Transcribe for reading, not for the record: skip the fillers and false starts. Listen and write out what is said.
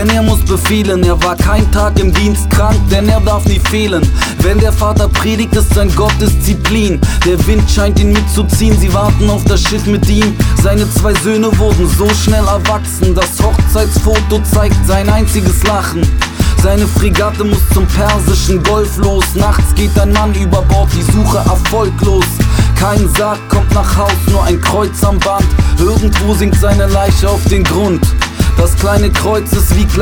denn er muss befehlen. Er war kein Tag im Dienst krank, denn er darf nie fehlen. Wenn der Vater predigt, ist sein Gott Disziplin. Der Wind scheint ihn mitzuziehen, sie warten auf das Schiff mit ihm. Seine 2 Söhne wurden so schnell erwachsen, das Hochzeitsfoto zeigt sein einziges Lachen. Seine Fregatte muss zum Persischen Golf los. Nachts geht ein Mann über Bord, die Suche erfolglos. Kein Sarg kommt nach Haus, nur ein Kreuz am Band. Irgendwo sinkt seine Leiche auf den Grund. Das kleine Kreuz ist wie